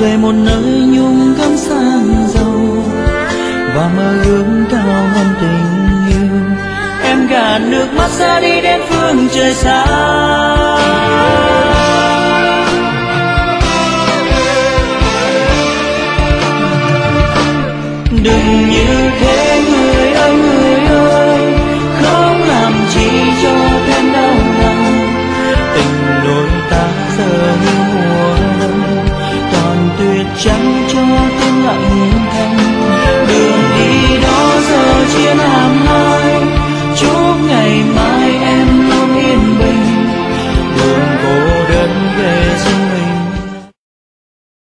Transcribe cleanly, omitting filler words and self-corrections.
về một nơi nhung gấm sang giàu và mơ ước cao hơn tình yêu. Em gạt nước mắt ra đi đến phương trời xa. Đừng như thế